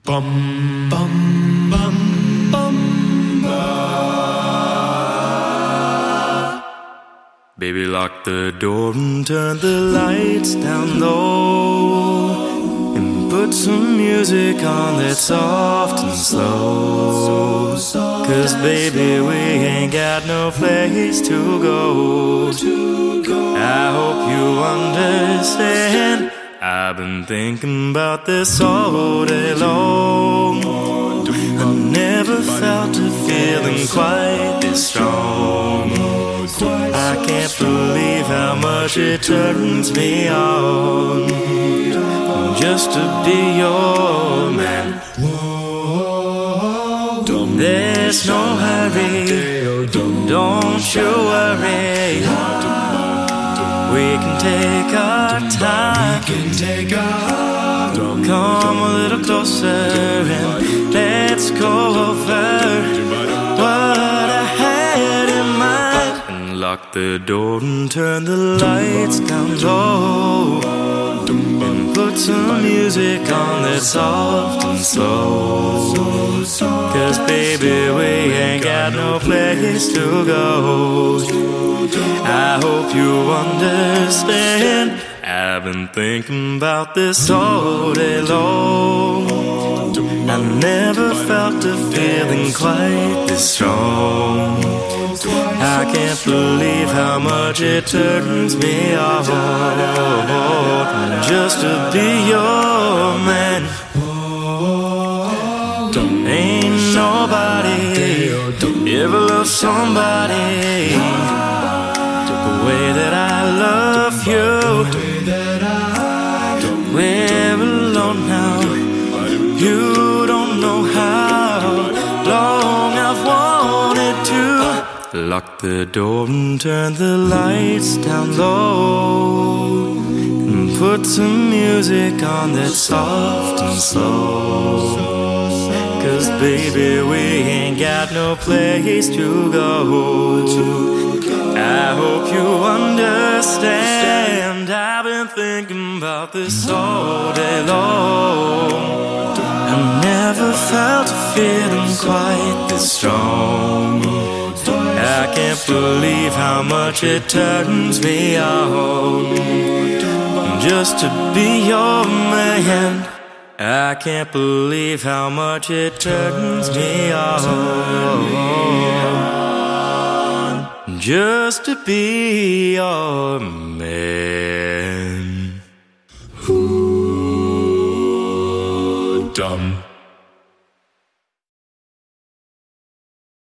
Bum bum bum bum ba. Baby, lock the door and turn the lights down low, and put some music on that's soft and slow. 'Cause baby, we ain't got no place to go. I hope you understand. I've been thinking about this all day long. I never felt a feeling quite this strong. I can't believe how much it turns me on just to be your man. There's no hurry, don't you worry. We can take our time. Come a little closer and let's go over what I had in mind. And lock the door and turn the lights down low, and put some music on that's soft and slow. 'Cause baby, we ain't got no place to go. I hope you understand. I've been thinking about this all day long. I never felt a feeling quite this strong. I can't believe how much it turns me on just to be your man. Ain't nobody ever loved somebody the way that I love you. We're alone now. You don't know how long I've wanted to. Lock the door and turn the lights down low, and put some music on that's soft and slow. 'Cause baby, we ain't got no place to go. I hope you understand. I've been thinking about this all day long. I never felt a feeling quite this strong. I can't believe how much it turns me on just to be your man. I can't believe how much it turns me on just to be your man.